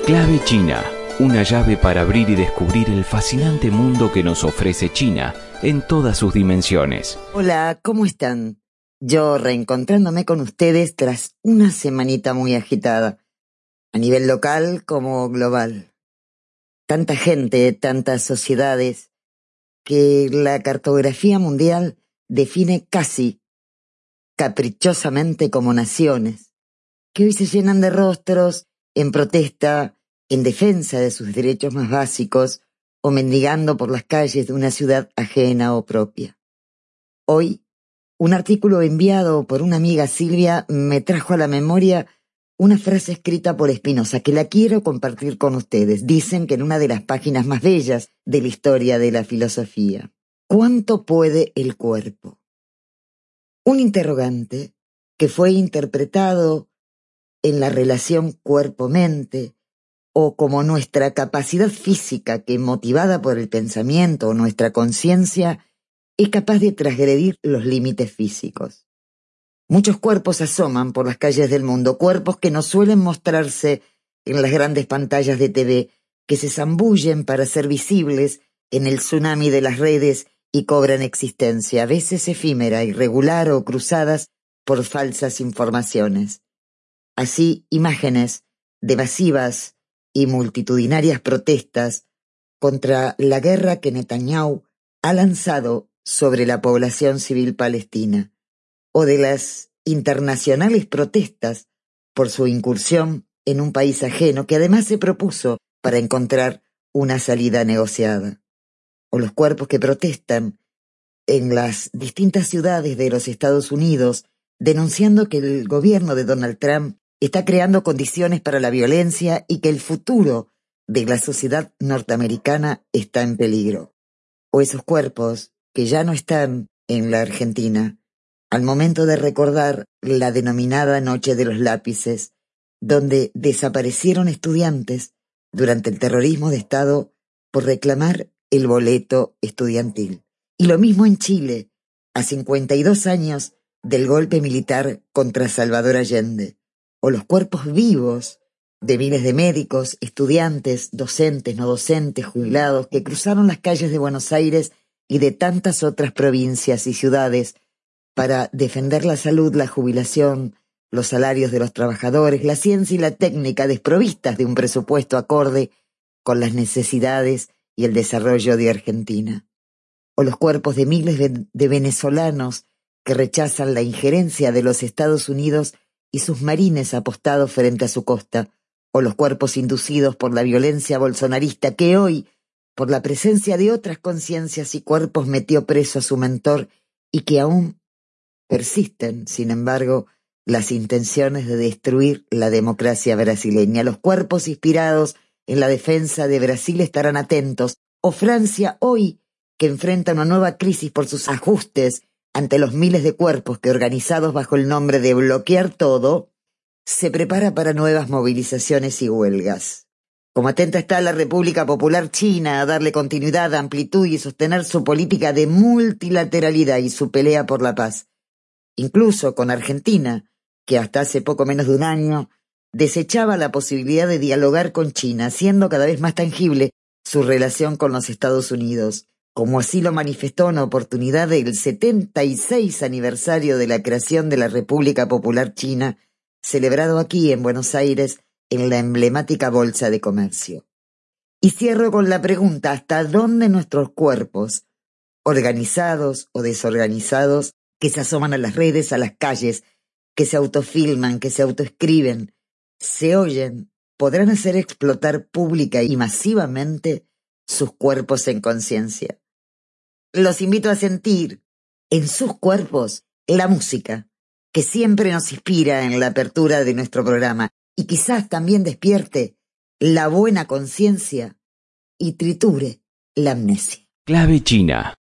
Clave China, una llave para abrir y descubrir el fascinante mundo que nos ofrece China en todas sus dimensiones. Hola, ¿cómo están? Yo reencontrándome con ustedes tras una semanita muy agitada, a nivel local como global. Tanta gente, tantas sociedades, que la cartografía mundial define casi caprichosamente como naciones, que hoy se llenan de rostros en protesta, en defensa de sus derechos más básicos o mendigando por las calles de una ciudad ajena o propia. Hoy, un artículo enviado por una amiga, Silvia, me trajo a la memoria una frase escrita por Spinoza que la quiero compartir con ustedes. Dicen que en una de las páginas más bellas de la historia de la filosofía. ¿Cuánto puede el cuerpo? Un interrogante que fue interpretado en la relación cuerpo-mente o como nuestra capacidad física que, motivada por el pensamiento o nuestra conciencia, es capaz de transgredir los límites físicos. Muchos cuerpos asoman por las calles del mundo, cuerpos que no suelen mostrarse en las grandes pantallas de TV, que se zambullen para ser visibles en el tsunami de las redes y cobran existencia, a veces efímera, irregular o cruzadas por falsas informaciones. Así, imágenes de masivas y multitudinarias protestas contra la guerra que Netanyahu ha lanzado sobre la población civil palestina, o de las internacionales protestas por su incursión en un país ajeno que además se propuso para encontrar una salida negociada, o los cuerpos que protestan en las distintas ciudades de los Estados Unidos denunciando que el gobierno de Donald Trump está creando condiciones para la violencia y que el futuro de la sociedad norteamericana está en peligro. O esos cuerpos que ya no están en la Argentina, al momento de recordar la denominada Noche de los Lápices, donde desaparecieron estudiantes durante el terrorismo de Estado por reclamar el boleto estudiantil. Y lo mismo en Chile, a 52 años del golpe militar contra Salvador Allende, o los cuerpos vivos de miles de médicos, estudiantes, docentes, no docentes, jubilados, que cruzaron las calles de Buenos Aires y de tantas otras provincias y ciudades para defender la salud, la jubilación, los salarios de los trabajadores, la ciencia y la técnica desprovistas de un presupuesto acorde con las necesidades y el desarrollo de Argentina. O los cuerpos de miles de venezolanos que rechazan la injerencia de los Estados Unidos y sus marines apostados frente a su costa, o los cuerpos inducidos por la violencia bolsonarista que hoy, por la presencia de otras conciencias y cuerpos, metió preso a su mentor y que aún persisten, sin embargo, las intenciones de destruir la democracia brasileña. Los cuerpos inspirados en la defensa de Brasil estarán atentos, o Francia hoy, que enfrenta una nueva crisis por sus ajustes ante los miles de cuerpos que, organizados bajo el nombre de bloquear todo, se prepara para nuevas movilizaciones y huelgas. Como atenta está la República Popular China a darle continuidad, amplitud y sostener su política de multilateralidad y su pelea por la paz. Incluso con Argentina, que hasta hace poco menos de un año desechaba la posibilidad de dialogar con China, haciendo cada vez más tangible su relación con los Estados Unidos, como así lo manifestó en oportunidad del 76 aniversario de la creación de la República Popular China, celebrado aquí en Buenos Aires en la emblemática Bolsa de Comercio. Y cierro con la pregunta: ¿hasta dónde nuestros cuerpos, organizados o desorganizados, que se asoman a las redes, a las calles, que se autofilman, que se autoescriben, se oyen, podrán hacer explotar pública y masivamente sus cuerpos en conciencia? Los invito a sentir en sus cuerpos la música que siempre nos inspira en la apertura de nuestro programa y quizás también despierte la buena conciencia y triture la amnesia. Clave China.